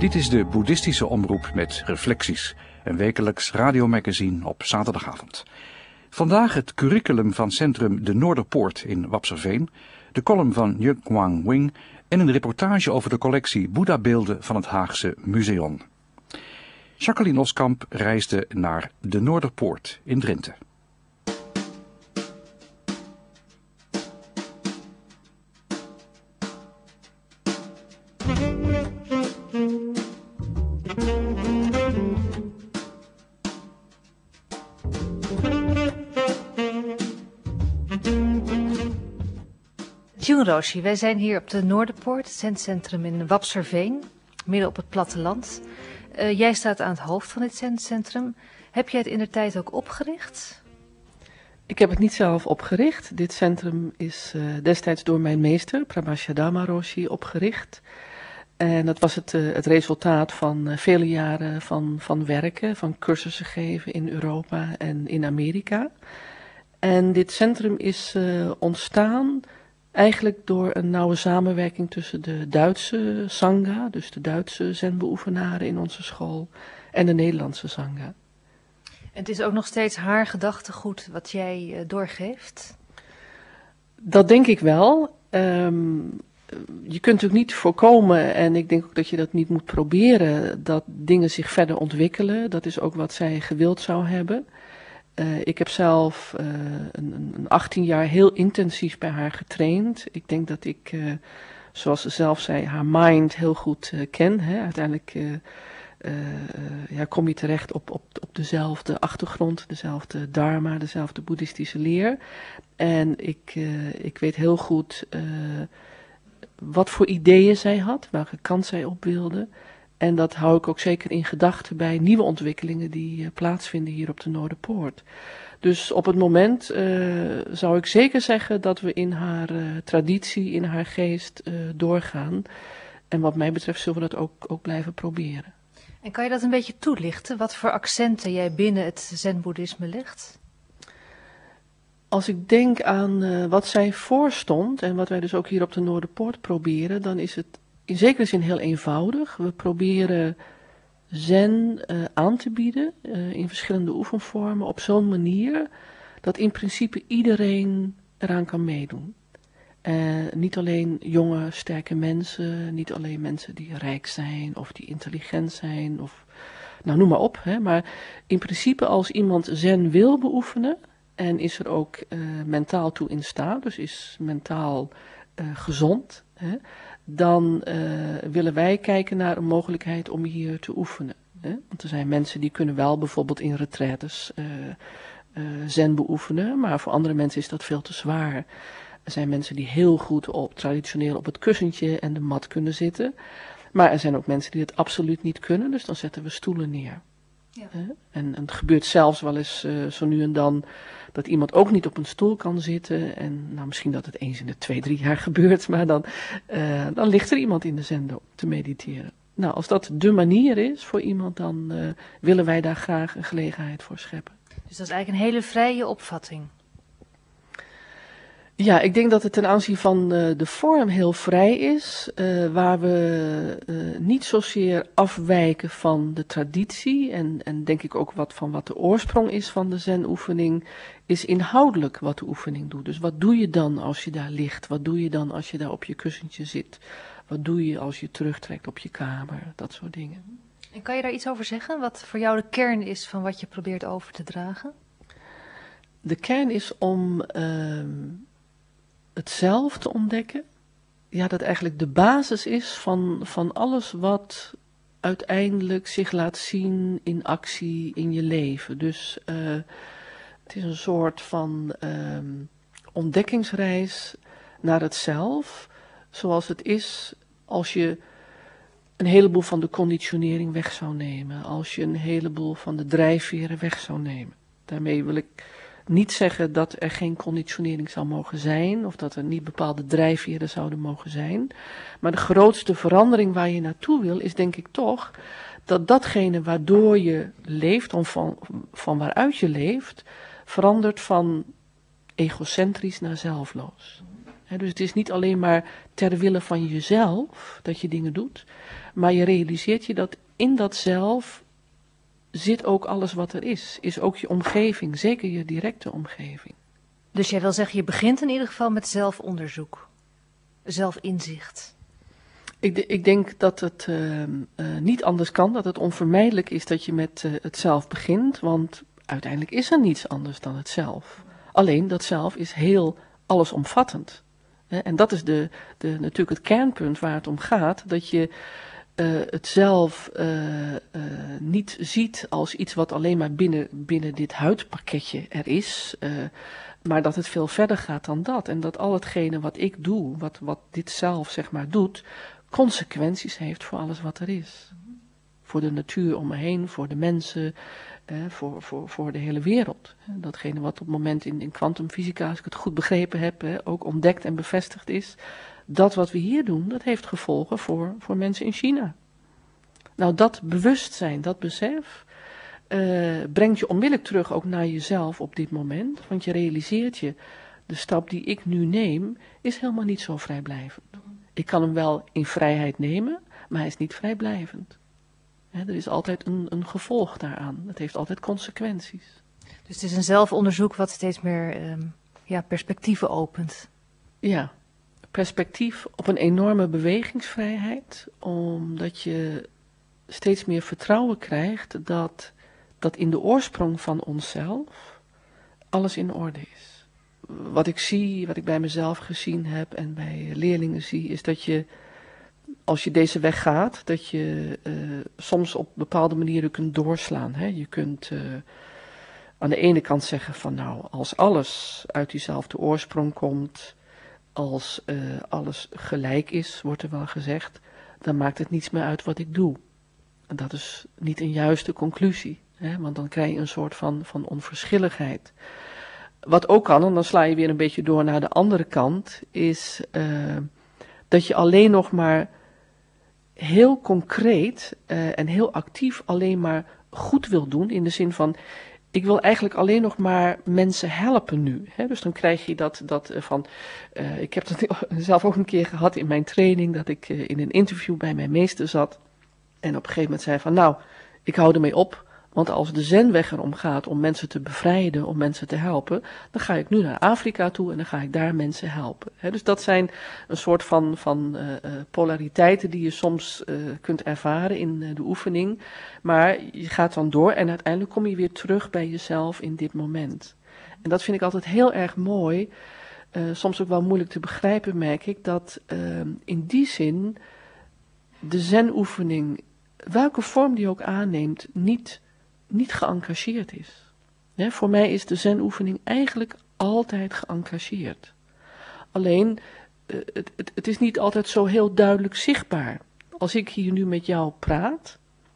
Dit is de boeddhistische omroep met reflecties, een wekelijks radiomagazine op zaterdagavond. Vandaag het curriculum van centrum De Noorderpoort in Wapserveen, de column van Nyuk Wang Wing en een reportage over de collectie Boeddhabeelden van het Haagse Museum. Jacqueline Oskamp reisde naar De Noorderpoort in Drenthe. June Roshi, wij zijn hier op de Noorderpoort, het zendcentrum in Wapserveen, midden op het platteland. Jij staat aan het hoofd van dit zendcentrum. Heb jij het indertijd ook opgericht? Ik heb het niet zelf opgericht. Dit centrum is destijds door mijn meester, Prabhashadama Roshi, opgericht. En dat was het resultaat van vele jaren van werken, van cursussen geven in Europa en in Amerika. En dit centrum is ontstaan eigenlijk door een nauwe samenwerking tussen de Duitse Sangha, dus de Duitse zenbeoefenaren in onze school, en de Nederlandse Sangha. En het is ook nog steeds haar gedachtegoed wat jij doorgeeft? Dat denk ik wel. Je kunt natuurlijk niet voorkomen, en ik denk ook dat je dat niet moet proberen, dat dingen zich verder ontwikkelen. Dat is ook wat zij gewild zou hebben. Ik heb zelf een 18 jaar heel intensief bij haar getraind. Ik denk dat ik, zoals ze zelf zei, haar mind heel goed ken. Hè. Uiteindelijk kom je terecht op dezelfde achtergrond, dezelfde dharma, dezelfde boeddhistische leer. En ik weet heel goed wat voor ideeën zij had, welke kant zij op wilde. En dat hou ik ook zeker in gedachten bij nieuwe ontwikkelingen die plaatsvinden hier op de Noorderpoort. Dus op het moment zou ik zeker zeggen dat we in haar traditie, in haar geest doorgaan. En wat mij betreft zullen we dat ook blijven proberen. En kan je dat een beetje toelichten? Wat voor accenten jij binnen het zen-boeddhisme legt? Als ik denk aan wat zij voorstond en wat wij dus ook hier op de Noorderpoort proberen, dan is het in zekere zin heel eenvoudig. We proberen zen aan te bieden in verschillende oefenvormen op zo'n manier dat in principe iedereen eraan kan meedoen. Niet alleen jonge, sterke mensen, niet alleen mensen die rijk zijn of die intelligent zijn of nou noem maar op. Hè, maar in principe als iemand zen wil beoefenen en is er ook mentaal toe in staat, dus is mentaal gezond, hè, dan willen wij kijken naar een mogelijkheid om hier te oefenen. Hè? Want er zijn mensen die kunnen wel bijvoorbeeld in retraites zen beoefenen, maar voor andere mensen is dat veel te zwaar. Er zijn mensen die heel goed traditioneel op het kussentje en de mat kunnen zitten. Maar er zijn ook mensen die het absoluut niet kunnen, dus dan zetten we stoelen neer. Ja. En het gebeurt zelfs wel eens zo nu en dan dat iemand ook niet op een stoel kan zitten. En nou, misschien dat het eens in de 2-3 jaar gebeurt, maar dan ligt er iemand in de zendo te mediteren. Nou, als dat de manier is voor iemand, dan willen wij daar graag een gelegenheid voor scheppen. Dus dat is eigenlijk een hele vrije opvatting. Ja, ik denk dat het ten aanzien van de vorm heel vrij is, waar we niet zozeer afwijken van de traditie en denk ik ook wat de oorsprong is van de zenoefening, is inhoudelijk wat de oefening doet. Dus wat doe je dan als je daar ligt? Wat doe je dan als je daar op je kussentje zit? Wat doe je als je terugtrekt op je kamer? Dat soort dingen. En kan je daar iets over zeggen? Wat voor jou de kern is van wat je probeert over te dragen? De kern is om het zelf te ontdekken, ja, dat eigenlijk de basis is van alles wat uiteindelijk zich laat zien in actie in je leven. Dus het is een soort van ontdekkingsreis naar het zelf, zoals het is als je een heleboel van de conditionering weg zou nemen, als je een heleboel van de drijfveren weg zou nemen. Daarmee wil ik niet zeggen dat er geen conditionering zou mogen zijn, of dat er niet bepaalde drijfveren zouden mogen zijn. Maar de grootste verandering waar je naartoe wil, is denk ik toch dat datgene waardoor je leeft, of van waaruit je leeft, verandert van egocentrisch naar zelfloos. Dus het is niet alleen maar ter wille van jezelf dat je dingen doet, maar je realiseert je dat in dat zelf zit ook alles wat er is ook je omgeving, zeker je directe omgeving. Dus jij wil zeggen, je begint in ieder geval met zelfonderzoek, zelfinzicht. Ik denk dat het niet anders kan, dat het onvermijdelijk is dat je met het zelf begint, want uiteindelijk is er niets anders dan het zelf. Alleen dat zelf is heel allesomvattend. En dat is natuurlijk het kernpunt waar het om gaat, dat je het zelf niet ziet als iets wat alleen maar binnen dit huidpakketje er is, maar dat het veel verder gaat dan dat. En dat al hetgene wat ik doe, wat dit zelf zeg maar doet, consequenties heeft voor alles wat er is. Voor de natuur om me heen, voor de mensen, voor de hele wereld. Datgene wat op het moment in kwantumfysica, als ik het goed begrepen heb, ook ontdekt en bevestigd is. Dat wat we hier doen, dat heeft gevolgen voor mensen in China. Nou, dat bewustzijn, dat besef, brengt je onmiddellijk terug ook naar jezelf op dit moment. Want je realiseert je, de stap die ik nu neem, is helemaal niet zo vrijblijvend. Ik kan hem wel in vrijheid nemen, maar hij is niet vrijblijvend. Er is altijd een gevolg daaraan. Het heeft altijd consequenties. Dus het is een zelfonderzoek wat steeds meer perspectieven opent. Ja, perspectief op een enorme bewegingsvrijheid, omdat je steeds meer vertrouwen krijgt dat in de oorsprong van onszelf alles in orde is. Wat ik zie, wat ik bij mezelf gezien heb en bij leerlingen zie, is dat je, als je deze weg gaat, dat je soms op bepaalde manieren kunt doorslaan. Hè? Je kunt aan de ene kant zeggen van nou, als alles uit diezelfde oorsprong komt, als alles gelijk is, wordt er wel gezegd, dan maakt het niets meer uit wat ik doe. En dat is niet een juiste conclusie, hè? Want dan krijg je een soort van onverschilligheid. Wat ook kan, en dan sla je weer een beetje door naar de andere kant, is dat je alleen nog maar heel concreet en heel actief alleen maar goed wil doen, in de zin van, ik wil eigenlijk alleen nog maar mensen helpen nu. Hè? Dus dan krijg je dat van, ik heb dat zelf ook een keer gehad in mijn training, dat ik in een interview bij mijn meester zat en op een gegeven moment zei van, nou, ik hou ermee op, want als de zenweg erom gaat om mensen te bevrijden, om mensen te helpen, dan ga ik nu naar Afrika toe en dan ga ik daar mensen helpen. He, dus dat zijn een soort van polariteiten die je soms kunt ervaren in de oefening. Maar je gaat dan door en uiteindelijk kom je weer terug bij jezelf in dit moment. En dat vind ik altijd heel erg mooi, soms ook wel moeilijk te begrijpen, merk ik, dat in die zin de zenoefening, welke vorm die ook aanneemt, niet geëngageerd is. Voor mij is de zenoefening eigenlijk altijd geëngageerd. Alleen, het is niet altijd zo heel duidelijk zichtbaar. Als ik hier nu met jou praat,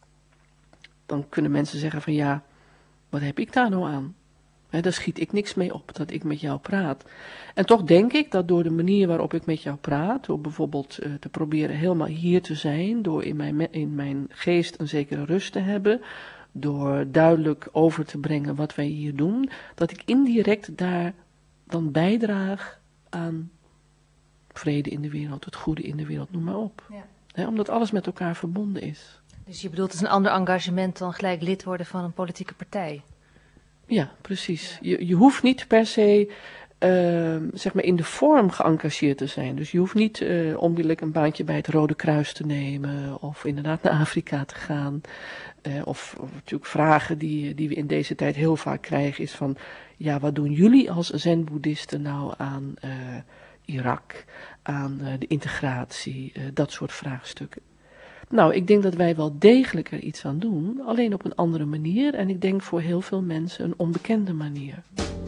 dan kunnen mensen zeggen van ja, wat heb ik daar nou aan? Daar schiet ik niks mee op, dat ik met jou praat. En toch denk ik dat door de manier waarop ik met jou praat, door bijvoorbeeld te proberen helemaal hier te zijn, door in mijn geest een zekere rust te hebben, door duidelijk over te brengen wat wij hier doen, dat ik indirect daar dan bijdraag aan vrede in de wereld, het goede in de wereld, noem maar op. Ja. Omdat alles met elkaar verbonden is. Dus je bedoelt, het is een ander engagement dan gelijk lid worden van een politieke partij? Ja, precies. Ja. Je hoeft niet per se zeg maar in de vorm geëngageerd te zijn. Dus je hoeft niet onmiddellijk een baantje bij het Rode Kruis te nemen of inderdaad naar Afrika te gaan. Of natuurlijk vragen die we in deze tijd heel vaak krijgen is van, ja, wat doen jullie als zen-boeddhisten nou aan Irak, aan de integratie, dat soort vraagstukken. Nou, ik denk dat wij wel degelijk er iets aan doen, alleen op een andere manier en ik denk voor heel veel mensen een onbekende manier.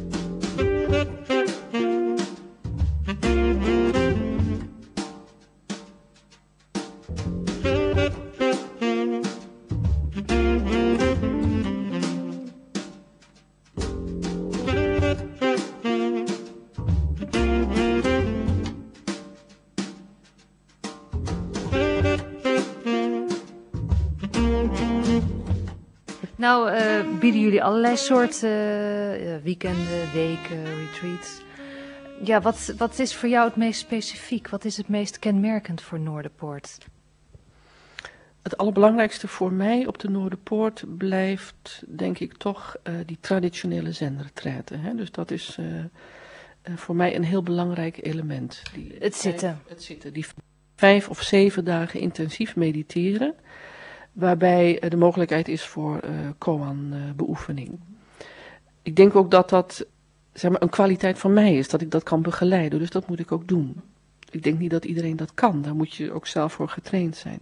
Nou, bieden jullie allerlei soorten weekenden, weken, retreats. Ja, wat is voor jou het meest specifiek? Wat is het meest kenmerkend voor Noorderpoort? Het allerbelangrijkste voor mij op de Noorderpoort blijft, denk ik, toch die traditionele zenretraite. Dus dat is voor mij een heel belangrijk element. Het zitten. Die 5 of 7 dagen intensief mediteren, waarbij de mogelijkheid is voor koan-beoefening. Ik denk ook dat dat, zeg maar, een kwaliteit van mij is, dat ik dat kan begeleiden. Dus dat moet ik ook doen. Ik denk niet dat iedereen dat kan. Daar moet je ook zelf voor getraind zijn.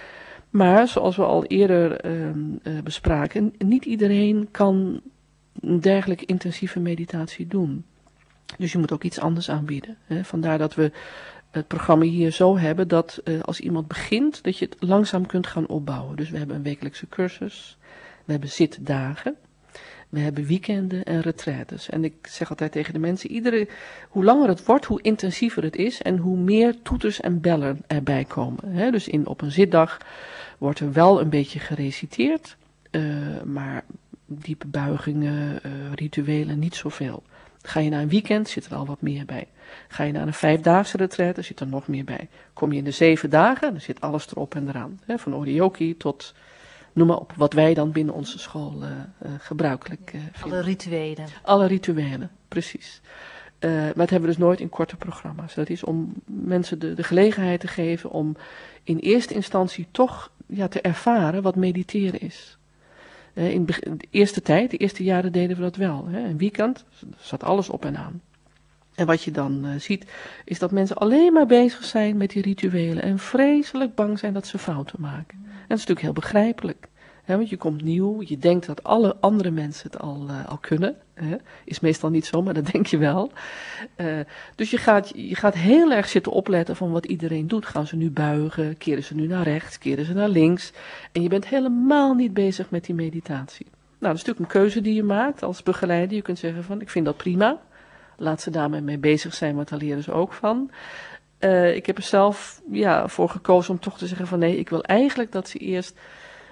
Maar zoals we al eerder bespraken, niet iedereen kan een dergelijke intensieve meditatie doen. Dus je moet ook iets anders aanbieden. Vandaar dat we het programma hier zo hebben dat als iemand begint, dat je het langzaam kunt gaan opbouwen. Dus we hebben een wekelijkse cursus, we hebben zitdagen, we hebben weekenden en retraites. En ik zeg altijd tegen de mensen, hoe langer het wordt, hoe intensiever het is en hoe meer toeters en bellen erbij komen. Dus op een zitdag wordt er wel een beetje gereciteerd, maar diepe buigingen, rituelen niet zoveel. Ga je naar een weekend, zit er al wat meer bij. Ga je naar een 5-daagse retraite, zit er nog meer bij. Kom je in de 7 dagen, dan zit alles erop en eraan. Van oryoki tot, noem maar op, wat wij dan binnen onze school gebruikelijk vinden. Alle rituelen. Alle rituelen, precies. Maar dat hebben we dus nooit in korte programma's. Dat is om mensen de gelegenheid te geven om in eerste instantie toch te ervaren wat mediteren is. In de eerste tijd, de eerste jaren deden we dat wel. Een weekend zat alles op en aan. En wat je dan ziet, is dat mensen alleen maar bezig zijn met die rituelen en vreselijk bang zijn dat ze fouten maken. En dat is natuurlijk heel begrijpelijk. Want je komt nieuw, je denkt dat alle andere mensen het al kunnen. Is meestal niet zo, maar dat denk je wel. Dus je gaat heel erg zitten opletten van wat iedereen doet. Gaan ze nu buigen, keren ze nu naar rechts, keren ze naar links. En je bent helemaal niet bezig met die meditatie. Nou, dat is natuurlijk een keuze die je maakt als begeleider. Je kunt zeggen van, ik vind dat prima. Laat ze daarmee mee bezig zijn, want daar leren ze ook van. Ik heb er zelf voor gekozen om toch te zeggen van nee, ik wil eigenlijk dat ze eerst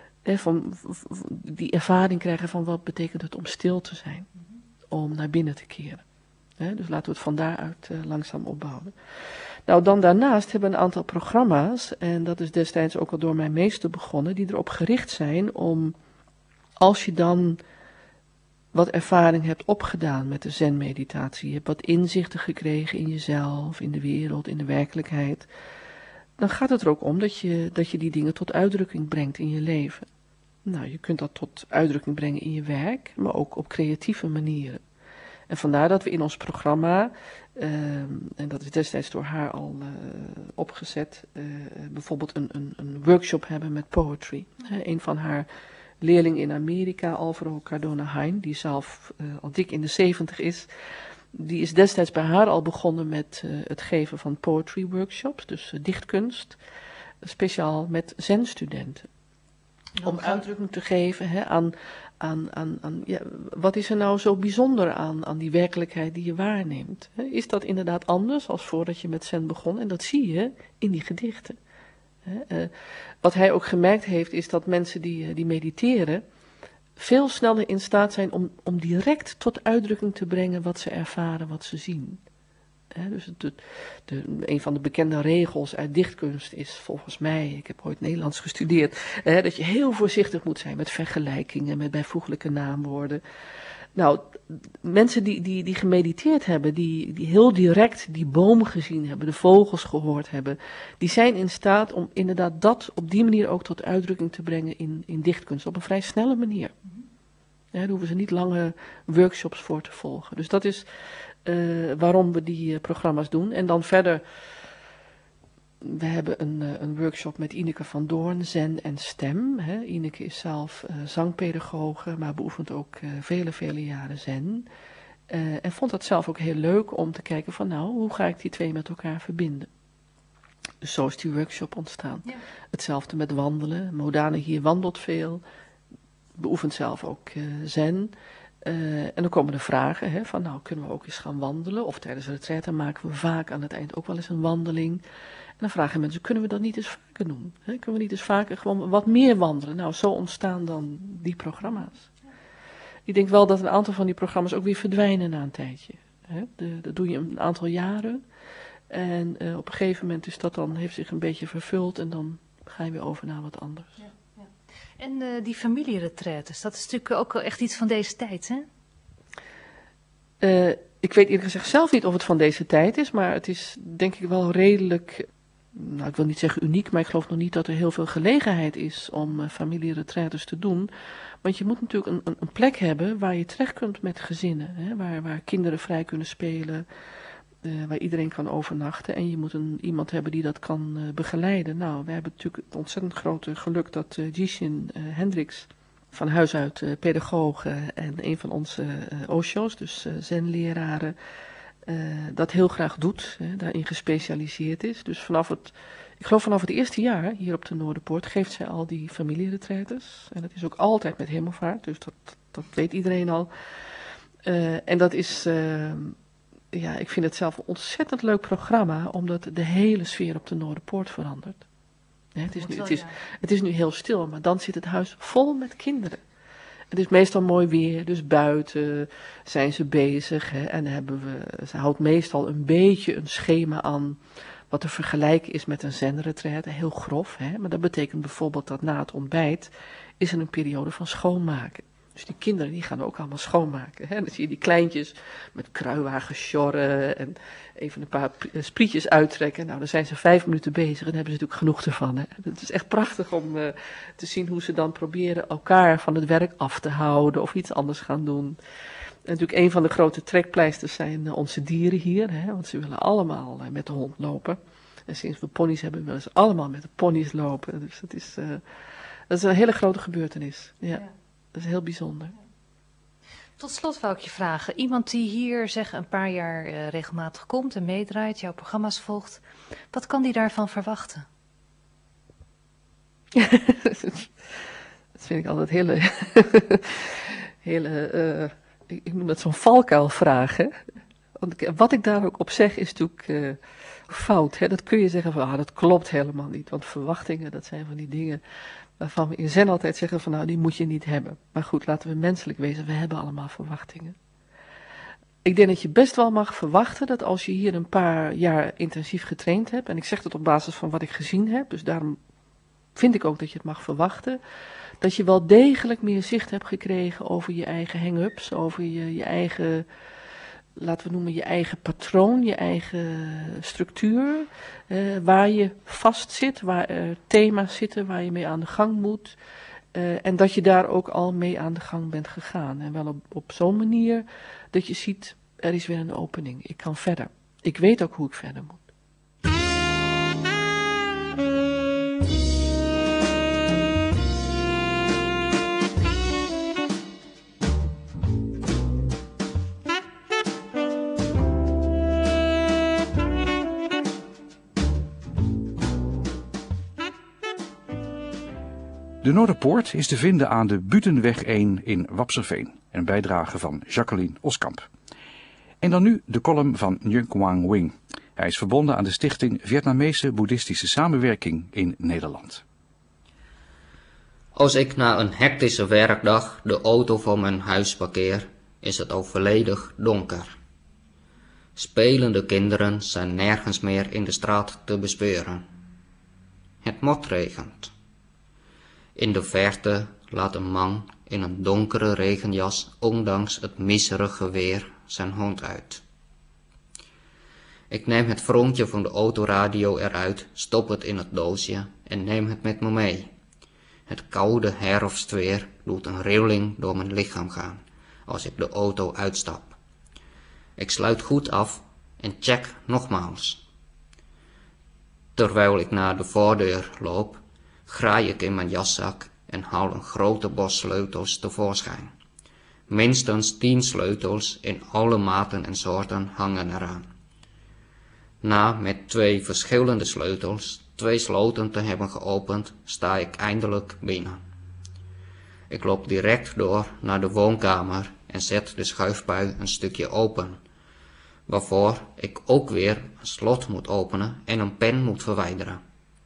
van die ervaring krijgen van wat betekent het om stil te zijn. Om naar binnen te keren. Dus laten we het van daaruit langzaam opbouwen. Nou, dan daarnaast hebben we een aantal programma's, en dat is destijds ook al door mijn meester begonnen, die erop gericht zijn om, als je dan wat ervaring hebt opgedaan met de zen-meditatie, je hebt wat inzichten gekregen in jezelf, in de wereld, in de werkelijkheid, dan gaat het er ook om dat je die dingen tot uitdrukking brengt in je leven. Nou, je kunt dat tot uitdrukking brengen in je werk, maar ook op creatieve manieren. En vandaar dat we in ons programma, en dat is destijds door haar al opgezet, bijvoorbeeld een workshop hebben met poetry. Een van haar leerlingen in Amerika, Alvaro Cardona Hein, die zelf al dik in de 70 is, die is destijds bij haar al begonnen met het geven van poetry workshops, dus dichtkunst, speciaal met zen-studenten. Om uitdrukking te geven aan wat is er nou zo bijzonder aan die werkelijkheid die je waarneemt. Is dat inderdaad anders als voordat je met zen begon? En dat zie je in die gedichten. Wat hij ook gemerkt heeft is dat mensen die mediteren veel sneller in staat zijn om direct tot uitdrukking te brengen wat ze ervaren, wat ze zien. Dus een van de bekende regels uit dichtkunst is volgens mij, ik heb ooit Nederlands gestudeerd, dat je heel voorzichtig moet zijn met vergelijkingen, met bijvoeglijke naamwoorden. Nou, mensen die gemediteerd hebben, die heel direct die boom gezien hebben, de vogels gehoord hebben, die zijn in staat om inderdaad dat op die manier ook tot uitdrukking te brengen in dichtkunst, op een vrij snelle manier. Daar hoeven ze niet lange workshops voor te volgen. Dus dat is waarom we die programma's doen. En dan verder, we hebben een workshop met Ineke van Doorn, Zen en Stem. Ineke is zelf zangpedagoge, maar beoefent ook vele jaren Zen. En vond dat zelf ook heel leuk om te kijken van nou, hoe ga ik die twee met elkaar verbinden? Dus zo is die workshop ontstaan. Ja. Hetzelfde met wandelen. Modane hier wandelt veel, beoefent zelf ook Zen. En dan komen de vragen van nou, kunnen we ook eens gaan wandelen? Of tijdens de retraite maken we vaak aan het eind ook wel eens een wandeling. En dan vragen mensen, kunnen we dat niet eens vaker doen? Kunnen we niet eens vaker gewoon wat meer wandelen? Nou, zo ontstaan dan die programma's. Ik denk wel dat een aantal van die programma's ook weer verdwijnen na een tijdje. Hè? Dat doe je een aantal jaren. En op een gegeven moment is dat dan, heeft zich een beetje vervuld en dan ga je weer over naar wat anders. Ja, ja. En die familieretraites, dat is natuurlijk ook wel echt iets van deze tijd, hè? Ik weet eerlijk gezegd zelf niet of het van deze tijd is, maar het is denk ik wel redelijk, nou ik wil niet zeggen uniek, maar ik geloof nog niet dat er heel veel gelegenheid is om familieretraites te doen. Want je moet natuurlijk een plek hebben waar je terecht kunt met gezinnen, hè? Waar kinderen vrij kunnen spelen, waar iedereen kan overnachten. En je moet iemand hebben die dat kan begeleiden. Nou, we hebben natuurlijk het ontzettend grote geluk dat Jishin Hendricks, van huis uit pedagoog en een van onze osho's, dus zenleraren, dat heel graag doet, daarin gespecialiseerd is. Dus ik geloof vanaf het eerste jaar hier op de Noorderpoort geeft zij al die familieretraites. En dat is ook altijd met hemelvaart, dus dat weet iedereen al. En dat is, ja, ik vind het zelf een ontzettend leuk programma, omdat de hele sfeer op de Noorderpoort verandert. Het is nu heel stil, maar dan zit het huis vol met kinderen. Het is meestal mooi weer, dus buiten zijn ze bezig. Hè, en ze houdt meestal een beetje een schema aan wat te vergelijken is met een zenretraite. Heel grof, hè, maar dat betekent bijvoorbeeld dat na het ontbijt is er een periode van schoonmaken. Dus die kinderen die gaan ook allemaal schoonmaken. Hè. Dan zie je die kleintjes met kruiwagens sjorren en even een paar sprietjes uittrekken. Nou, dan zijn ze 5 minuten bezig en dan hebben ze natuurlijk genoeg ervan. Hè. Het is echt prachtig om te zien hoe ze dan proberen elkaar van het werk af te houden of iets anders gaan doen. En natuurlijk een van de grote trekpleisters zijn onze dieren hier, hè, want ze willen allemaal met de hond lopen. En sinds we ponies hebben, willen ze allemaal met de ponies lopen. Dus dat is een hele grote gebeurtenis. Ja. Dat is heel bijzonder. Tot slot wou ik je vragen, iemand die hier zeg een paar jaar regelmatig komt en meedraait, jouw programma's volgt, wat kan die daarvan verwachten? Dat vind ik altijd ik noem dat zo'n valkuilvraag. Hè? Want wat ik daar ook op zeg is natuurlijk fout. Hè? Dat kun je zeggen van, dat klopt helemaal niet. Want verwachtingen, dat zijn van die dingen waarvan we in Zen altijd zeggen van, nou, die moet je niet hebben. Maar goed, laten we menselijk wezen, we hebben allemaal verwachtingen. Ik denk dat je best wel mag verwachten dat als je hier een paar jaar intensief getraind hebt, en ik zeg dat op basis van wat ik gezien heb, dus daarom vind ik ook dat je het mag verwachten, dat je wel degelijk meer zicht hebt gekregen over je eigen hang-ups, over je eigen, laten we noemen, je eigen patroon, je eigen structuur, waar je vast zit, waar er thema's zitten waar je mee aan de gang moet. En dat je daar ook al mee aan de gang bent gegaan. En wel op zo'n manier dat je ziet, er is weer een opening, ik kan verder. Ik weet ook hoe ik verder moet. De Noorderpoort is te vinden aan de Butenweg 1 in Wapserveen. Een bijdrage van Jacqueline Oskamp. En dan nu de column van Nguyen Quang Wing. Hij is verbonden aan de stichting Vietnamese Boeddhistische Samenwerking in Nederland. Als ik na een hectische werkdag de auto voor mijn huis parkeer, is het al volledig donker. Spelende kinderen zijn nergens meer in de straat te bespeuren. Het motregent. In de verte laat een man in een donkere regenjas ondanks het miserige weer zijn hond uit. Ik neem het frontje van de autoradio eruit, stop het in het doosje en neem het met me mee. Het koude herfstweer doet een rilling door mijn lichaam gaan als ik de auto uitstap. Ik sluit goed af en check nogmaals. Terwijl ik naar de voordeur loop, graai ik in mijn jaszak en haal een grote bos sleutels tevoorschijn. Minstens 10 sleutels in alle maten en soorten hangen eraan. Na met 2 verschillende sleutels 2 sloten te hebben geopend, sta ik eindelijk binnen. Ik loop direct door naar de woonkamer en zet de schuifpui een stukje open, waarvoor ik ook weer een slot moet openen en een pen moet verwijderen.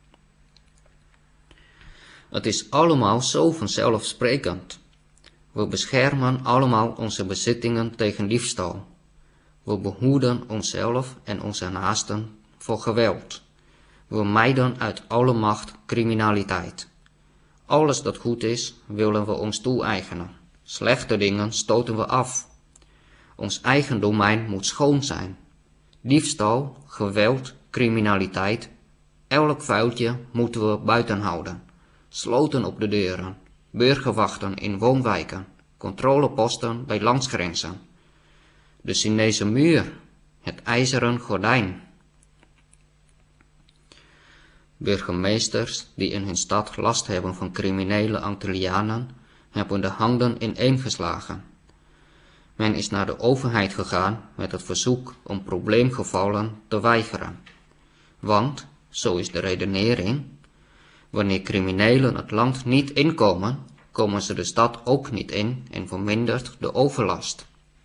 Het is allemaal zo vanzelfsprekend. We beschermen allemaal onze bezittingen tegen diefstal. We behoeden onszelf en onze naasten voor geweld. We mijden uit alle macht criminaliteit. Alles dat goed is, willen we ons toe-eigenen. Slechte dingen stoten we af. Ons eigen domein moet schoon zijn. Diefstal, geweld, criminaliteit, elk vuiltje moeten we buiten houden. Sloten op de deuren, burgerwachten in woonwijken, controleposten bij landsgrenzen. De Chinese muur, het ijzeren gordijn. Burgemeesters die in hun stad last hebben van criminele Antillianen, hebben de handen ineengeslagen. Men is naar de overheid gegaan met het verzoek om probleemgevallen te weigeren. Want, zo is de redenering, wanneer criminelen het land niet inkomen, komen ze de stad ook niet in en vermindert de overlast.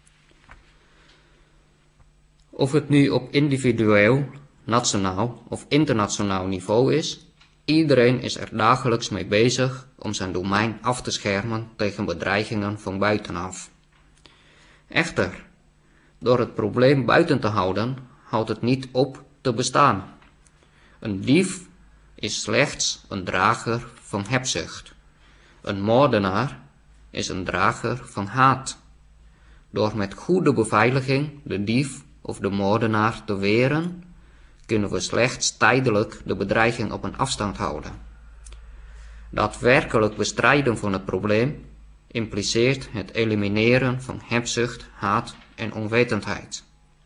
Of het nu op individueel, nationaal of internationaal niveau is, iedereen is er dagelijks mee bezig om zijn domein af te schermen tegen bedreigingen van buitenaf. Echter, door het probleem buiten te houden, houdt het niet op te bestaan. Een dief is slechts een drager van hebzucht. Een moordenaar is een drager van haat. Door met goede beveiliging de dief of de moordenaar te weren, kunnen we slechts tijdelijk de bedreiging op een afstand houden. Daadwerkelijk bestrijden van het probleem impliceert het elimineren van hebzucht, haat en onwetendheid.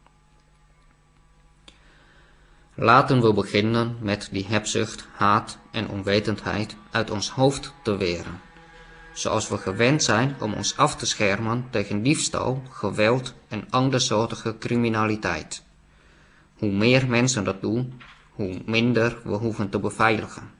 Laten we beginnen met die hebzucht, haat en onwetendheid uit ons hoofd te weren, zoals we gewend zijn om ons af te schermen tegen diefstal, geweld en andersoortige criminaliteit. Hoe meer mensen dat doen, hoe minder we hoeven te beveiligen.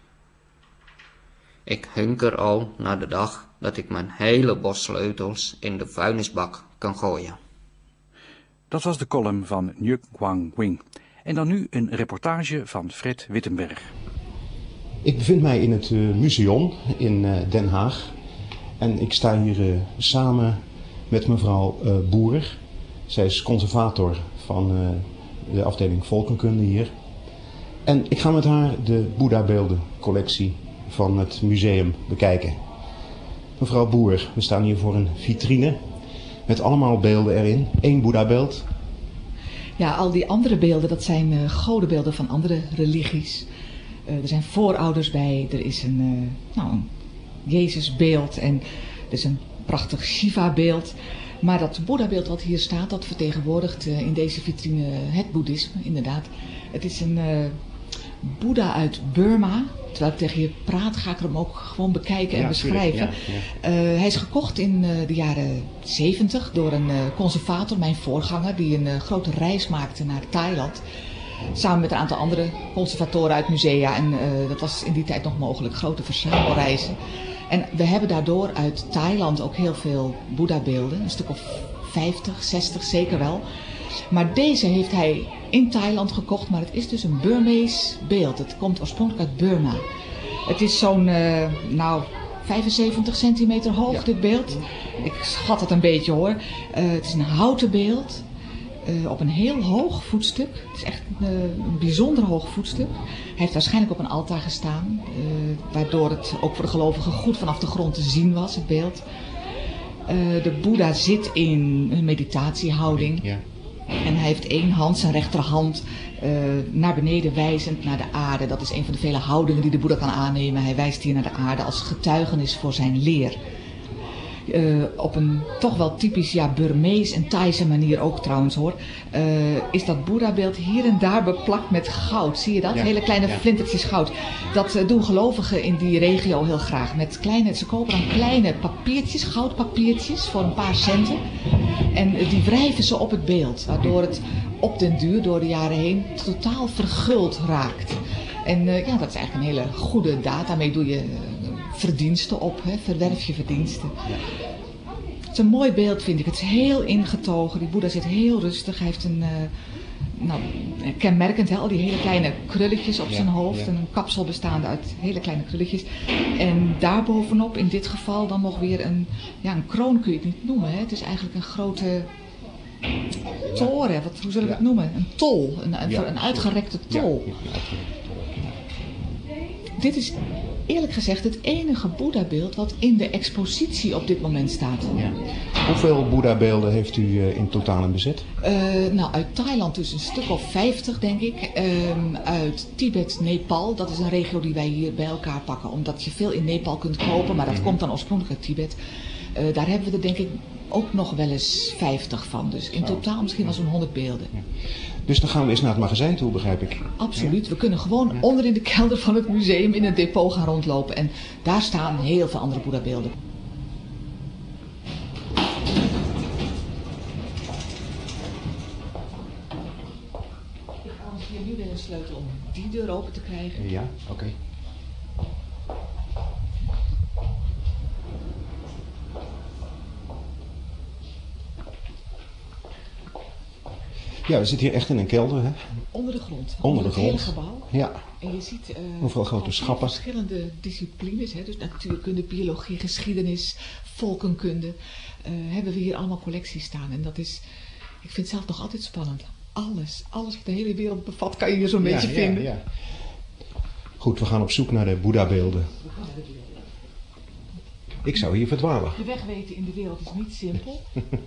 Ik hunker al naar de dag dat ik mijn hele bos sleutels in de vuilnisbak kan gooien. Dat was de column van Nhc Quang Nguyen. En dan nu een reportage van Fred Wittenberg. Ik bevind mij in het museum in Den Haag. En ik sta hier samen met mevrouw Boer. Zij is conservator van de afdeling volkenkunde hier. En ik ga met haar de Boeddha-beeldencollectie van het museum bekijken. Mevrouw Boer, we staan hier voor een vitrine met allemaal beelden erin. 1 Boeddha-beeld. Ja, al die andere beelden, dat zijn godenbeelden van andere religies. Er zijn voorouders bij, er is een Jezusbeeld en er is een prachtig Shiva-beeld. Maar dat Boeddha-beeld wat hier staat, dat vertegenwoordigt in deze vitrine het boeddhisme, inderdaad. Het is een Boeddha uit Burma. Terwijl ik tegen je praat, ga ik hem ook gewoon bekijken en beschrijven. Hij is gekocht in de jaren 70 door een conservator, mijn voorganger, die een grote reis maakte naar Thailand. Samen met een aantal andere conservatoren uit musea. En dat was in die tijd nog mogelijk, grote verzamelreizen. En we hebben daardoor uit Thailand ook heel veel Boeddha-beelden. Een stuk of 50, 60 zeker wel. Maar deze heeft hij in Thailand gekocht, maar het is dus een Burmees beeld. Het komt oorspronkelijk uit Burma. Het is zo'n 75 centimeter hoog, dit beeld. Ik schat het een beetje hoor. Het is een houten beeld op een heel hoog voetstuk. Het is echt een bijzonder hoog voetstuk. Hij heeft waarschijnlijk op een altaar gestaan, waardoor het ook voor de gelovigen goed vanaf de grond te zien was, het beeld. De Boeddha zit in een meditatiehouding. Ja. En hij heeft één hand, zijn rechterhand, naar beneden wijzend naar de aarde. Dat is een van de vele houdingen die de Boeddha kan aannemen. Hij wijst hier naar de aarde als getuigenis voor zijn leer. Op een toch wel typisch Burmees en Thaise manier ook trouwens hoor. Is dat Boeddha-beeld hier en daar beplakt met goud. Zie je dat? Ja, hele kleine flintertjes goud. Dat doen gelovigen in die regio heel graag. Ze kopen dan kleine papiertjes, goudpapiertjes voor een paar centen. En die wrijven ze op het beeld. Waardoor het op den duur door de jaren heen totaal verguld raakt. En dat is eigenlijk een hele goede daad. Daarmee doe je verdiensten op, verwerf je verdiensten. Ja. Het is een mooi beeld vind ik. Het is heel ingetogen. Die Boeddha zit heel rustig. Hij heeft een, kenmerkend, al die hele kleine krulletjes op zijn hoofd. En een kapsel bestaande uit hele kleine krulletjes. En daarbovenop, in dit geval, dan nog weer een kroon kun je het niet noemen. Het is eigenlijk een grote toren, hoe zullen we het noemen? Een tol, een uitgerekte tol. Ja, een uitgerekte tol. Dit is eerlijk gezegd het enige Boeddha-beeld wat in de expositie op dit moment staat. Ja. Hoeveel Boeddha-beelden heeft u in totaal in bezit? Uit Thailand dus een stuk of 50, denk ik. Uit Tibet, Nepal, dat is een regio die wij hier bij elkaar pakken. Omdat je veel in Nepal kunt kopen, maar dat komt dan oorspronkelijk uit Tibet. Daar hebben we er denk ik ook nog wel eens 50 van. Dus in totaal misschien wel zo'n 100 beelden. Ja. Dus dan gaan we eens naar het magazijn toe, begrijp ik. Absoluut. We kunnen gewoon onder in de kelder van het museum in het depot gaan rondlopen. En daar staan heel veel andere Boeddha-beelden. Ik ga ons hier nu weer een sleutel om die deur open te krijgen. Ja, oké. Ja, we zitten hier echt in een kelder, hè? Onder de grond. Onder de het grond. hele gebouw. Ja. En je ziet overal grote schappen. Verschillende disciplines, hè? Dus natuurkunde, biologie, geschiedenis, volkenkunde. Hebben we hier allemaal collecties staan. En dat is, ik vind het zelf nog altijd spannend. Alles wat de hele wereld bevat kan je hier zo'n beetje vinden. Ja. Goed, we gaan op zoek naar de Boeddha-beelden. Ik zou hier verdwalen. De weg weten in de wereld is niet simpel.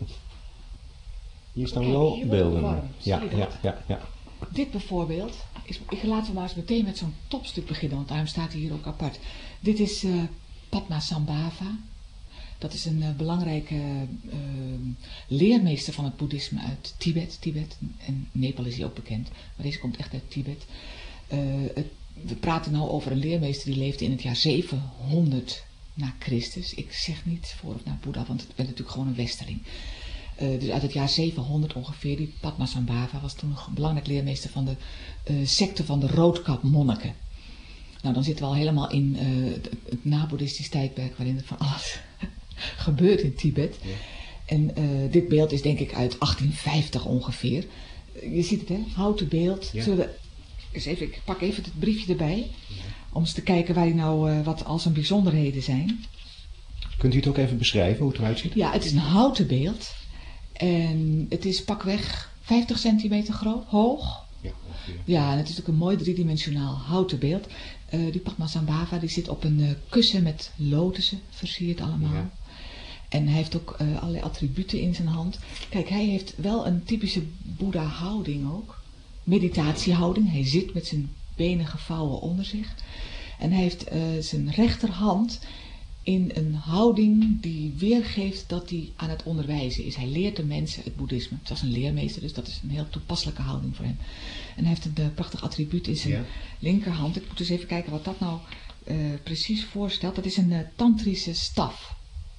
Hier staan wel hier beelden. warm. Ja. Dit bijvoorbeeld, laten we maar eens meteen met zo'n topstuk beginnen, want daarom staat hij hier ook apart. Dit is Padmasambhava. Dat is een belangrijke leermeester van het boeddhisme uit Tibet. En Nepal is hij ook bekend, maar deze komt echt uit Tibet. We praten nou over een leermeester die leefde in het jaar 700 na Christus. Ik zeg niet voor of na Boeddha, want ik ben natuurlijk gewoon een westerling. Dus uit het jaar 700 ongeveer, die Padmasambhava was toen een belangrijk leermeester van de secte van de roodkapmonniken. Nou, dan zitten we al helemaal in het na-boeddhistisch tijdperk waarin er van alles gebeurt in Tibet. Ja. En dit beeld is denk ik uit 1850 ongeveer. Je ziet het, hè? Houten beeld. Ja. Zullen we eens even, ik pak even het briefje erbij, om eens te kijken waar nou wat al zijn bijzonderheden zijn. Kunt u het ook even beschrijven hoe het eruit ziet? Ja, het is een houten beeld. En het is pakweg 50 centimeter hoog. Ja, en het is ook een mooi driedimensionaal houten beeld. Die Padmasambhava die zit op een kussen met lotussen, versierd allemaal. Ja. En hij heeft ook allerlei attributen in zijn hand. Kijk, hij heeft wel een typische Boeddha-houding ook. Meditatiehouding. Hij zit met zijn benen gevouwen onder zich. En hij heeft zijn rechterhand in een houding die weergeeft dat hij aan het onderwijzen is. Hij leert de mensen het boeddhisme. Het was een leermeester, dus dat is een heel toepasselijke houding voor hem. En hij heeft een prachtig attribuut in zijn linkerhand. Ik moet dus even kijken wat dat nou precies voorstelt. Dat is een tantrische staf.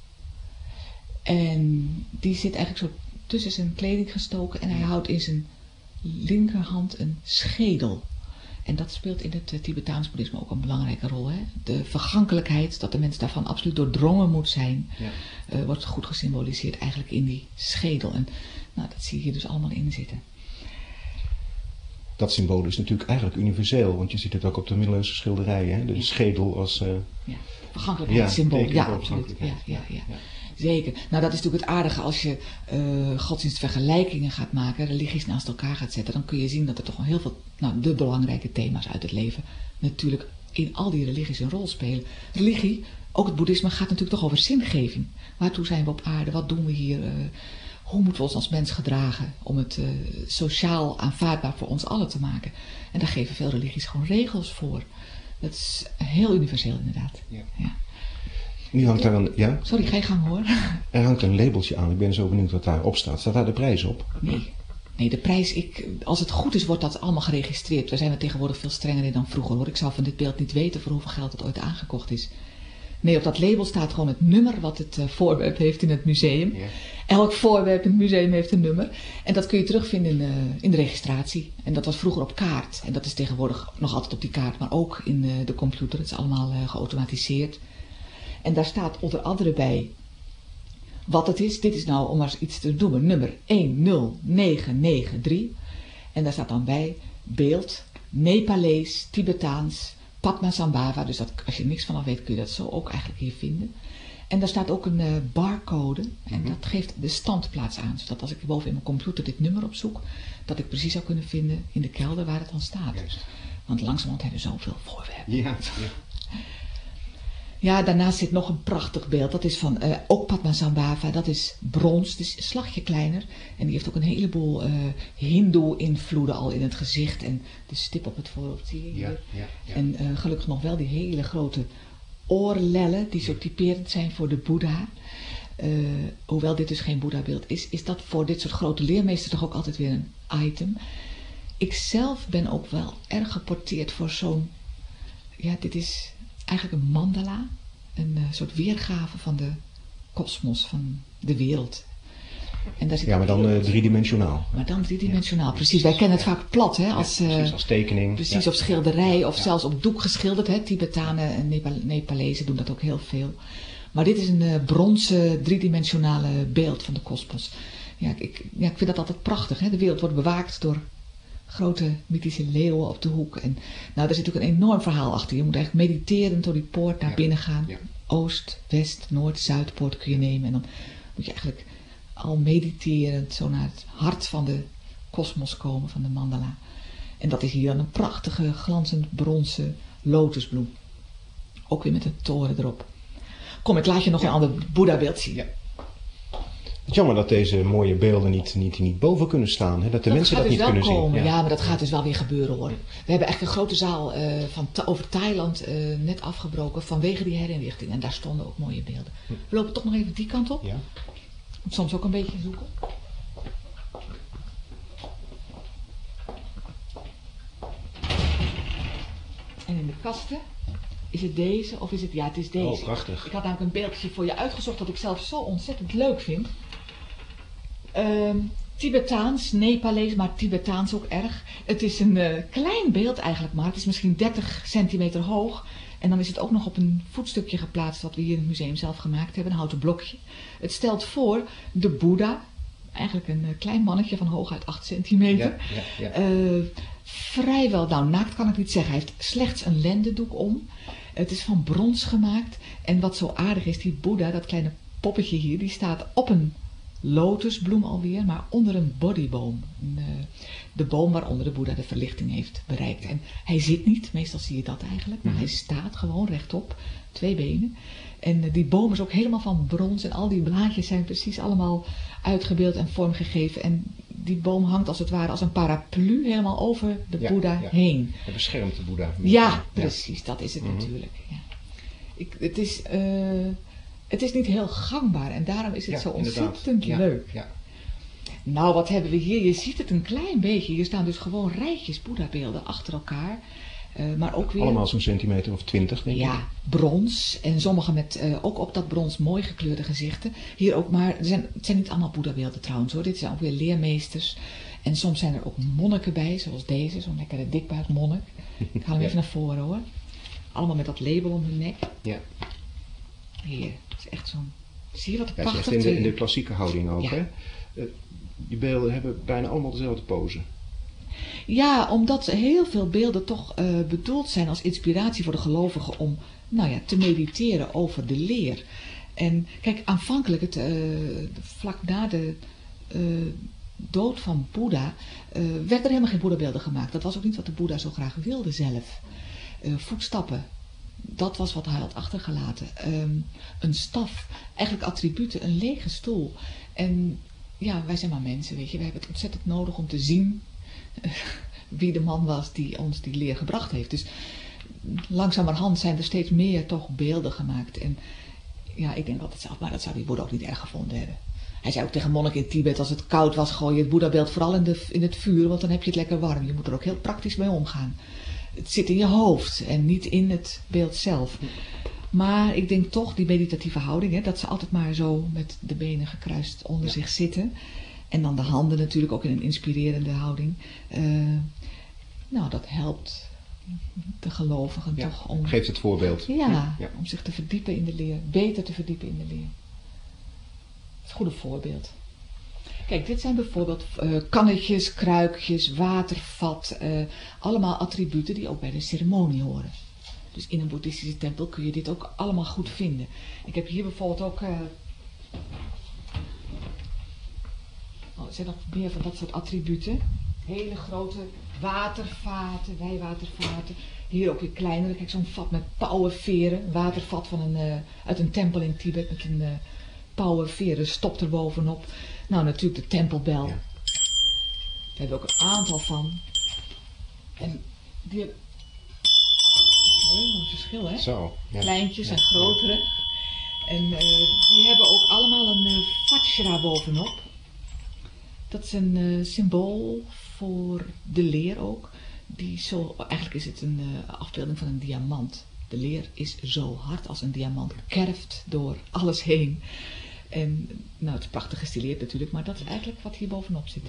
En die zit eigenlijk zo tussen zijn kleding gestoken en hij houdt in zijn linkerhand een schedel. En dat speelt in het Tibetaans boeddhisme ook een belangrijke rol. Hè? De vergankelijkheid, dat de mens daarvan absoluut doordrongen moet zijn, wordt goed gesymboliseerd eigenlijk in die schedel. En nou, dat zie je hier dus allemaal in zitten. Dat symbool is natuurlijk eigenlijk universeel, want je ziet het ook op de middeleeuwse schilderijen. Hè? De schedel als vergankelijkheidssymbool. Ja, absoluut. Ja. Zeker. Nou, dat is natuurlijk het aardige als je godsdienstvergelijkingen gaat maken, religies naast elkaar gaat zetten, dan kun je zien dat er toch wel heel veel, de belangrijke thema's uit het leven natuurlijk in al die religies een rol spelen. Religie, ook het boeddhisme, gaat natuurlijk toch over zingeving. Waartoe zijn we op aarde? Wat doen we hier? Hoe moeten we ons als mens gedragen om het sociaal aanvaardbaar voor ons allen te maken? En daar geven veel religies gewoon regels voor. Dat is heel universeel inderdaad. Ja. Nu hangt daar een... Sorry, ga je gang hoor. Er hangt een labeltje aan. Ik ben zo benieuwd wat daarop staat. Staat daar de prijs op? Nee, de prijs, als het goed is, wordt dat allemaal geregistreerd. Daar zijn we tegenwoordig veel strenger in dan vroeger hoor. Ik zou van dit beeld niet weten voor hoeveel geld het ooit aangekocht is. Nee, op dat label staat gewoon het nummer wat het voorwerp heeft in het museum. Ja. Elk voorwerp in het museum heeft een nummer. En dat kun je terugvinden in de registratie. En dat was vroeger op kaart. En dat is tegenwoordig nog altijd op die kaart, maar ook in de computer. Het is allemaal geautomatiseerd. En daar staat onder andere bij wat het is. Dit is nou, om maar eens iets te noemen, nummer 10993. En daar staat dan bij beeld, Nepalees, Tibetaans, Padmasambhava. Dus dat, als je er niks van af weet, kun je dat zo ook eigenlijk hier vinden. En daar staat ook een barcode en dat geeft de standplaats aan. Zodat als ik boven in mijn computer dit nummer opzoek, dat ik precies zou kunnen vinden in de kelder waar het dan staat. Juist. Want langzamerhand hebben we zoveel voorwerpen. Ja. Ja, daarnaast zit nog een prachtig beeld. Dat is van ook Padmasambhava. Dat is brons, dus een slagje kleiner. En die heeft ook een heleboel hindoe-invloeden al in het gezicht. En de stip op het voorhoofd zie je hier. Ja. En gelukkig nog wel die hele grote oorlellen die zo typerend zijn voor de Boeddha. Hoewel dit dus geen Boeddha-beeld is dat voor dit soort grote leermeesters toch ook altijd weer een item. Ik zelf ben ook wel erg geporteerd voor zo'n... Ja, dit is eigenlijk een mandala. Een soort weergave van de kosmos, van de wereld. En daar zit maar dan driedimensionaal. Maar dan driedimensionaal, precies. Wij kennen het vaak plat, hè, precies, als tekening. Precies, of schilderij, of zelfs op doek geschilderd. Hè. Tibetanen en Nepalezen doen dat ook heel veel. Maar dit is een bronzen, driedimensionale beeld van de kosmos. Ja, ik vind dat altijd prachtig. Hè. De wereld wordt bewaakt door grote mythische leeuwen op de hoek. En nou, daar zit ook een enorm verhaal achter. Je moet eigenlijk mediterend door die poort naar binnen gaan. Ja. Oost, west, noord, zuidpoort kun je nemen. En dan moet je eigenlijk al mediterend zo naar het hart van de kosmos komen, van de mandala. En dat is hier dan een prachtige, glanzend bronzen lotusbloem. Ook weer met een toren erop. Kom, ik laat je nog een ander Boeddha-beeld zien. Ja. Het is jammer dat deze mooie beelden niet boven kunnen staan. Hè? Dat de mensen dat niet kunnen zien. Ja, maar dat gaat dus wel weer gebeuren, hoor. We hebben echt een grote zaal over Thailand net afgebroken vanwege die herinrichting. En daar stonden ook mooie beelden. We lopen toch nog even die kant op. Ja. Moet soms ook een beetje zoeken. En in de kasten, is het deze of is het... Ja, het is deze. Oh, prachtig. Ik had namelijk een beeldje voor je uitgezocht dat ik zelf zo ontzettend leuk vind. Tibetaans, Nepalees, maar Tibetaans ook erg. Het is een klein beeld eigenlijk maar. Het is misschien 30 centimeter hoog. En dan is het ook nog op een voetstukje geplaatst wat we hier in het museum zelf gemaakt hebben. Een houten blokje. Het stelt voor de Boeddha. Eigenlijk een klein mannetje van hooguit 8 centimeter. Ja. Vrijwel, nou naakt kan ik niet zeggen. Hij heeft slechts een lendendoek om. Het is van brons gemaakt. En wat zo aardig is, die Boeddha, dat kleine poppetje hier, die staat op een lotusbloem alweer, maar onder een bodyboom. De boom waaronder de Boeddha de verlichting heeft bereikt. En hij zit niet, meestal zie je dat eigenlijk, maar hij staat gewoon rechtop, 2 benen. En die boom is ook helemaal van brons en al die blaadjes zijn precies allemaal uitgebeeld en vormgegeven. En die boom hangt als het ware als een paraplu helemaal over de Boeddha heen. Hij beschermt de Boeddha. Ja, precies, dat is het natuurlijk. Ja. Het is niet heel gangbaar en daarom is het zo ontzettend leuk. Ja. Nou, wat hebben we hier? Je ziet het een klein beetje. Hier staan dus gewoon rijtjes Boeddha-beelden achter elkaar. Maar ook weer... Allemaal zo'n centimeter of 20, denk ik. Ja, brons. En sommige met ook op dat brons mooi gekleurde gezichten. Hier ook maar... Het zijn niet allemaal Boeddha-beelden trouwens hoor. Dit zijn ook weer leermeesters. En soms zijn er ook monniken bij, zoals deze. Zo'n lekkere dikbuikmonnik. Ik haal hem even naar voren hoor. Allemaal met dat label om hun nek. Ja. Hier, het is echt zo'n... Zie je wat prachtig? Echt in de klassieke houding ook, hè? Die beelden hebben bijna allemaal dezelfde pose. Ja, omdat heel veel beelden toch bedoeld zijn als inspiratie voor de gelovigen om te mediteren over de leer. En kijk, aanvankelijk, vlak na de dood van Boeddha, werden er helemaal geen Boeddha-beelden gemaakt. Dat was ook niet wat de Boeddha zo graag wilde zelf. Voetstappen. Dat was wat hij had achtergelaten. Een staf, eigenlijk attributen, een lege stoel. En ja, wij zijn maar mensen, weet je. Wij hebben het ontzettend nodig om te zien wie de man was die ons die leer gebracht heeft. Dus langzamerhand zijn er steeds meer toch beelden gemaakt. En ja, ik denk altijd zelf, maar dat zou die Boeddha ook niet erg gevonden hebben. Hij zei ook tegen monniken in Tibet, als het koud was, gooi je het Boeddha-beeld vooral in het vuur, want dan heb je het lekker warm. Je moet er ook heel praktisch mee omgaan. Het zit in je hoofd en niet in het beeld zelf. Maar ik denk toch, die meditatieve houding, hè, dat ze altijd maar zo met de benen gekruist onder zich zitten. En dan de handen natuurlijk ook in een inspirerende houding. Dat helpt de gelovigen toch om... Geeft het voorbeeld. Ja, om zich te verdiepen in de leer. Beter te verdiepen in de leer. Het is een goede voorbeeld. Kijk, dit zijn bijvoorbeeld kannetjes, kruikjes, watervat. Allemaal attributen die ook bij de ceremonie horen. Dus in een boeddhistische tempel kun je dit ook allemaal goed vinden. Ik heb hier bijvoorbeeld ook... er zijn nog meer van dat soort attributen. Hele grote watervaten, wijwatervaten. Hier ook weer kleinere. Kijk, zo'n vat met pauwenveren. Een watervat van uit een tempel in Tibet met een pauwenveren stop er bovenop. Nou, natuurlijk de tempelbel. Ja. Daar hebben we ook een aantal van. En die hebben... Mooi, wat een verschil, hè? Zo. Ja. Kleintjes en grotere. En die hebben ook allemaal een vajra bovenop. Dat is een symbool voor de leer ook. Eigenlijk is het een afbeelding van een diamant. De leer is zo hard als een diamant. Kerft door alles heen. En nou, het is prachtig gestileerd natuurlijk, maar dat is eigenlijk wat hier bovenop zit.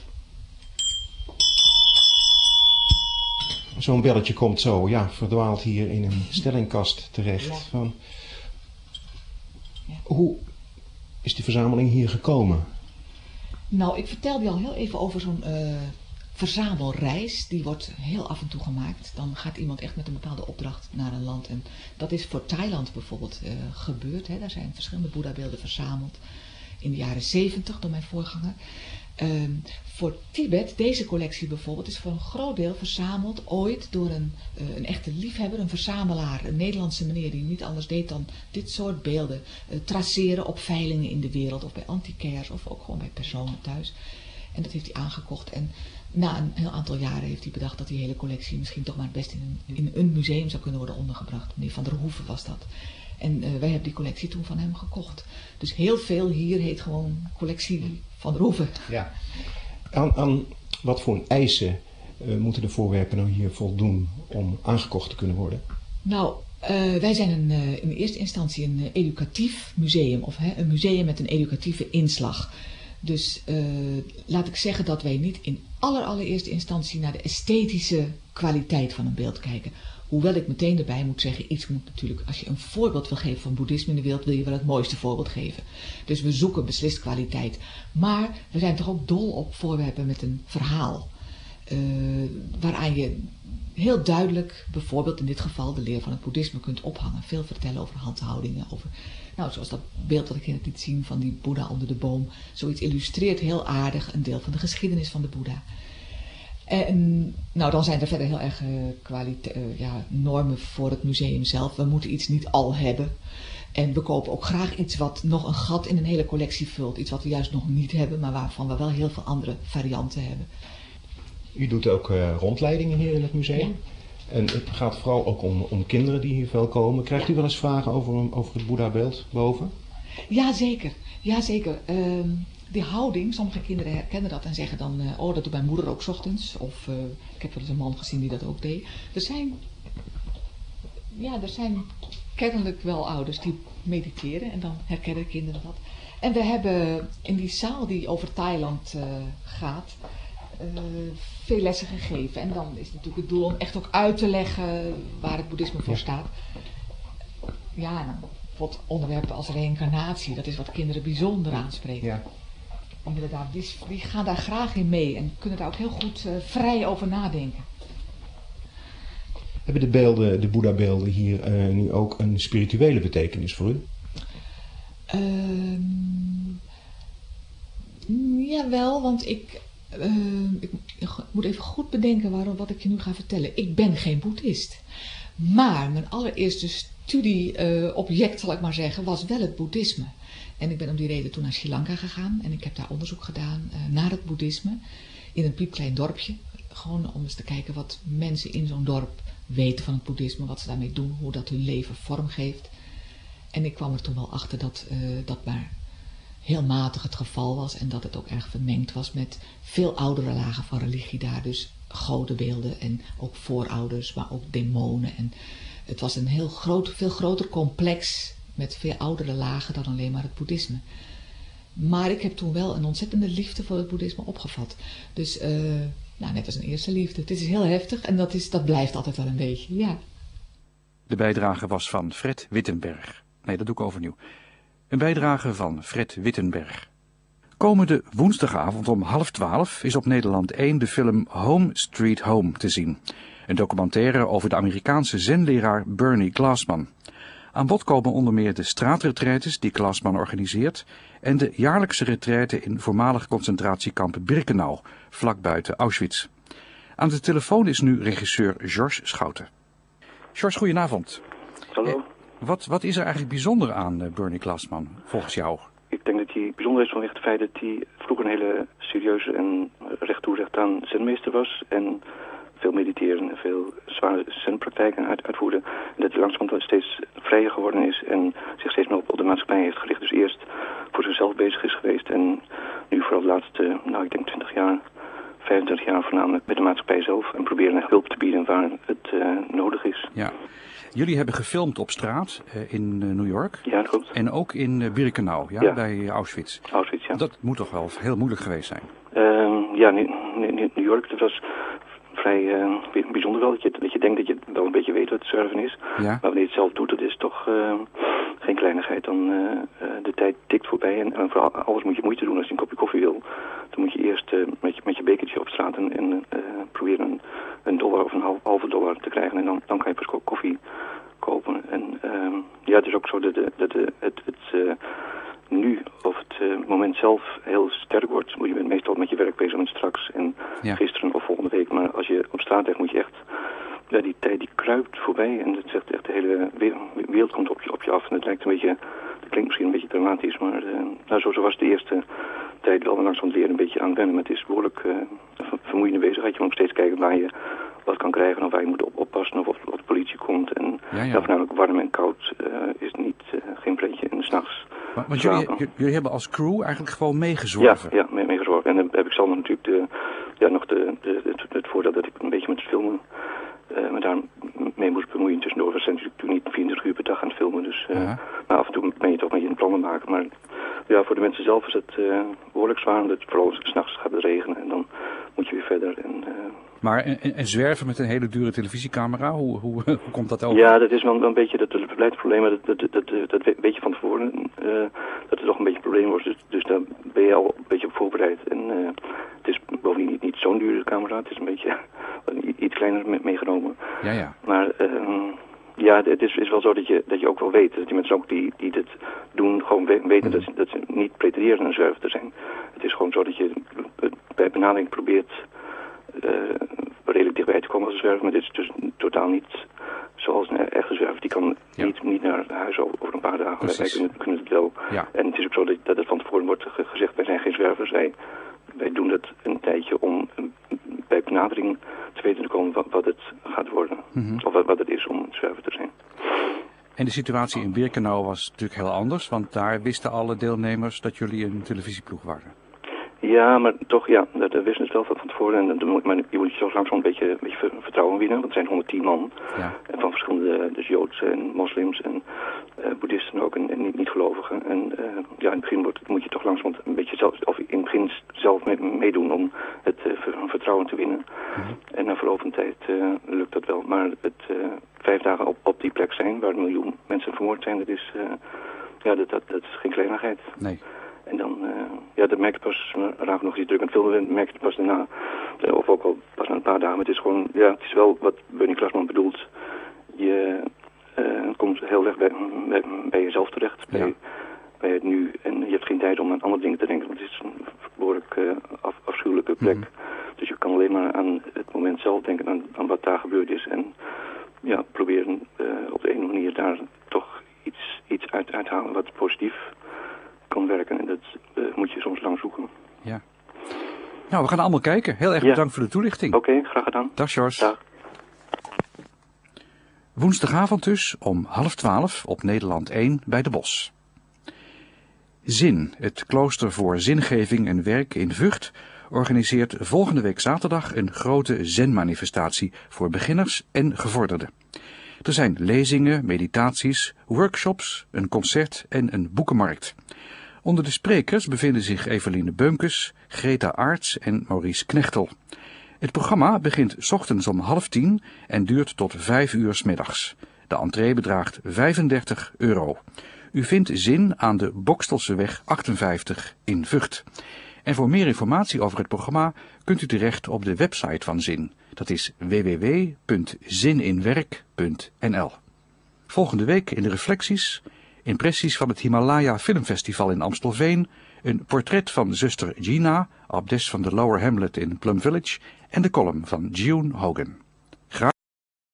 Zo'n belletje komt zo, verdwaald hier in een stellingkast terecht. Ja. Van, hoe is die verzameling hier gekomen? Nou, ik vertelde je al heel even over zo'n verzamelreis. Die wordt heel af en toe gemaakt. Dan gaat iemand echt met een bepaalde opdracht naar een land. En dat is voor Thailand bijvoorbeeld gebeurd. Hè. Daar zijn verschillende Boeddha-beelden verzameld. In de jaren 70 door mijn voorganger. Voor Tibet, deze collectie bijvoorbeeld, is voor een groot deel verzameld ooit door een echte liefhebber, een verzamelaar, een Nederlandse meneer die niet anders deed dan dit soort beelden traceren op veilingen in de wereld of bij antiquairs of ook gewoon bij personen thuis. En dat heeft hij aangekocht en na een heel aantal jaren heeft hij bedacht dat die hele collectie misschien toch maar het best in een museum zou kunnen worden ondergebracht. Meneer Van der Hoeven was dat. En wij hebben die collectie toen van hem gekocht. Dus heel veel hier heet gewoon collectie Van der Hoeven. Ja. Aan wat voor eisen moeten de voorwerpen nou hier voldoen om aangekocht te kunnen worden? Nou, wij zijn in eerste instantie een educatief museum. Of een museum met een educatieve inslag. Dus laat ik zeggen dat wij niet in allereerste instantie naar de esthetische kwaliteit van een beeld kijken. Hoewel ik meteen erbij moet zeggen, iets moet natuurlijk, als je een voorbeeld wil geven van boeddhisme in de wereld, wil je wel het mooiste voorbeeld geven. Dus we zoeken beslist kwaliteit. Maar we zijn toch ook dol op voorwerpen met een verhaal. Waaraan je heel duidelijk, bijvoorbeeld in dit geval, de leer van het boeddhisme kunt ophangen. Veel vertellen over handhoudingen, over, nou, zoals dat beeld dat ik hier liet zien van die Boeddha onder de boom. Zoiets illustreert heel aardig een deel van de geschiedenis van de Boeddha. En nou, dan zijn er verder heel erg normen voor het museum zelf. We moeten iets niet al hebben. En we kopen ook graag iets wat nog een gat in een hele collectie vult. Iets wat we juist nog niet hebben, maar waarvan we wel heel veel andere varianten hebben. U doet ook rondleidingen hier in het museum. Ja. En het gaat vooral ook om kinderen die hier veel komen. Krijgt u wel eens vragen over het Boeddha-beeld boven? Jazeker, jazeker. Die houding, sommige kinderen herkennen dat en zeggen dan, dat doet mijn moeder ook 's ochtends. Of ik heb wel eens een man gezien die dat ook deed. Er zijn kennelijk wel ouders die mediteren en dan herkennen kinderen dat. En we hebben in die zaal die over Thailand gaat, veel lessen gegeven. En dan is het natuurlijk het doel om echt ook uit te leggen waar het boeddhisme voor staat. Ja, en dan bijvoorbeeld onderwerpen als reïncarnatie, dat is wat kinderen bijzonder aanspreken. Ja. Inderdaad, die gaan daar graag in mee en kunnen daar ook heel goed vrij over nadenken. Hebben de Boeddha-beelden hier nu ook een spirituele betekenis voor u? Jawel, want ik moet even goed bedenken wat ik je nu ga vertellen. Ik ben geen boeddhist. Maar mijn allereerste studieobject, zal ik maar zeggen, was wel het boeddhisme. En ik ben om die reden toen naar Sri Lanka gegaan. En ik heb daar onderzoek gedaan naar het boeddhisme. In een piepklein dorpje. Gewoon om eens te kijken wat mensen in zo'n dorp weten van het boeddhisme. Wat ze daarmee doen. Hoe dat hun leven vorm geeft. En ik kwam er toen wel achter dat dat maar heel matig het geval was. En dat het ook erg vermengd was met veel oudere lagen van religie daar. Dus godenbeelden en ook voorouders. Maar ook demonen. En het was een veel groter complex met veel oudere lagen dan alleen maar het boeddhisme. Maar ik heb toen wel een ontzettende liefde voor het boeddhisme opgevat. Dus net als een eerste liefde. Het is heel heftig en dat blijft altijd wel een beetje, ja. De bijdrage was van Fred Wittenberg. Nee, dat doe ik overnieuw. Een bijdrage van Fred Wittenberg. Komende woensdagavond om 11:30 is op Nederland 1 de film Home Street Home te zien. Een documentaire over de Amerikaanse zenleraar Bernie Glassman. Aan bod komen onder meer de straatretraites die Glassman organiseert en de jaarlijkse retraite in voormalig concentratiekamp Birkenau, vlak buiten Auschwitz. Aan de telefoon is nu regisseur George Schouten. George, goedenavond. Hallo. Wat is er eigenlijk bijzonder aan Bernie Glassman, volgens jou? Ik denk dat hij bijzonder is vanwege het feit dat hij vroeger een hele serieuze en recht toe recht aan zenmeester was. En veel mediteren en veel zware zenpraktijken uitvoerde. En dat hij langzamerhand steeds vrijer geworden is en zich steeds meer op de maatschappij heeft gericht. Dus eerst voor zichzelf bezig is geweest en nu vooral de laatste, ik denk 20 jaar, 25 jaar voornamelijk met de maatschappij zelf. En proberen echt hulp te bieden waar het nodig is. Ja. Jullie hebben gefilmd op straat in New York. Ja, dat klopt. En ook in Birkenau, bij Auschwitz. Auschwitz, ja. Dat moet toch wel heel moeilijk geweest zijn? New York, dat was vrij bijzonder wel. Dat je denkt dat je wel een beetje weet wat zwerven is. Ja. Maar wanneer je het zelf doet, dat is toch geen kleinigheid. Dan de tijd tikt voorbij en voor alles moet je moeite doen als je een kopje koffie wil. Dan moet je eerst met je bekertje op straat en proberen $1 of een halve dollar te krijgen. En dan kan je pas koffie kopen. En het is ook zo dat het nu of het moment zelf heel sterk wordt. Je bent meestal met je werk bezig met straks en gisteren of volgende week. Maar als je op straat ligt moet je echt, die tijd die kruipt voorbij. En het zegt echt de hele wereld komt op je af. En het lijkt een beetje, dat klinkt misschien een beetje dramatisch. Maar zo was de eerste tijd wel langzaam weer een beetje aan het wennen. Maar het is behoorlijk vermoeiende bezigheid. Je moet nog steeds kijken waar je wat kan krijgen of waar je moet oppassen of de politie komt. En voornamelijk warm en koud is geen pretje. En 's nachts. Want jullie hebben als crew eigenlijk gewoon meegezworven? Ja, meegezworven. En dan heb ik zelf natuurlijk het voordeel dat ik een beetje met het filmen me daar mee moest bemoeien tussendoor. We zijn natuurlijk niet 24 uur per dag aan het filmen. Dus, maar af en toe ben je toch een beetje een plannen maken. Maar voor de mensen zelf is het behoorlijk zwaar. Omdat het vooral 's nachts gaat regenen en dan moet je weer verder. Maar en zwerven met een hele dure televisiecamera, hoe komt dat over? Ja, dat is wel een beetje het beleidsprobleem, maar dat weet je van tevoren, dat er toch een beetje een probleem wordt. Dus daar ben je al een beetje op voorbereid. En het is bovendien niet zo'n dure camera, het is een beetje iets kleiner meegenomen. Ja. Maar het is wel zo dat je ook wel weet, dat die mensen ook die dit doen, gewoon weten dat ze niet pretenderen een zwerver te zijn. Het is gewoon zo dat je bij benadering probeert redelijk dichtbij te komen als een zwerver, maar dit is dus totaal niet zoals een echte zwerver. Die kan niet naar huis over een paar dagen. Wij kunnen het wel. Ja. En het is ook zo dat het van tevoren wordt gezegd, wij zijn geen zwervers. Wij doen dat een tijdje om bij benadering te weten te komen wat het gaat worden. Of wat het is om een zwerver te zijn. En de situatie in Birkenau was natuurlijk heel anders, want daar wisten alle deelnemers dat jullie een televisieploeg waren. Ja, maar toch, dat wisten het wel van tevoren. Maar je moet je zo langzaam een beetje vertrouwen winnen. Want het zijn 110 man. Ja. En van verschillende, dus Joods en moslims en boeddhisten ook en niet-gelovigen. En in het begin moet je toch langzaam een beetje zelf, of in het begin zelf meedoen om het vertrouwen te winnen. En na verloop van tijd lukt dat wel. Maar het 5 dagen op die plek zijn, waar 1 miljoen mensen vermoord zijn, dat is geen kleinigheid. Nee. En dan, dat merk je pas, raak nog iets druk aan het filmen, merk je pas daarna. Of ook al pas na een paar dagen. Maar het is gewoon, het is wel wat Bernie Glassman bedoelt. Je komt heel erg bij jezelf terecht, bij het nu. En je hebt geen tijd om aan andere dingen te denken, want het is een behoorlijk afschuwelijke plek. Dus je kan alleen maar aan het moment zelf denken, aan wat daar gebeurd is. En proberen op de ene manier daar toch iets uithalen wat positief kan werken. En dat moet je soms lang zoeken. Ja. Nou, we gaan allemaal kijken. Heel erg bedankt voor de toelichting. Oké, graag gedaan. Dag, George. Dag. Woensdagavond dus om 11:30 op Nederland 1 bij de Bos. Zin, het klooster voor zingeving en werk in Vught, organiseert volgende week zaterdag een grote zenmanifestatie voor beginners en gevorderden. Er zijn lezingen, meditaties, workshops, een concert en een boekenmarkt. Onder de sprekers bevinden zich Eveline Beunkes, Greta Aerts en Maurice Knechtel. Het programma begint 's ochtends om 9:30 en duurt tot 5 uur 's middags. De entree bedraagt €35. U vindt Zin aan de Bokstelseweg 58 in Vught. En voor meer informatie over het programma kunt u terecht op de website van Zin. Dat is www.zininwerk.nl. Volgende week in de reflecties, impressies van het Himalaya Filmfestival in Amstelveen, een portret van zuster Gina, abdes van de Lower Hamlet in Plum Village en de column van June Hogan.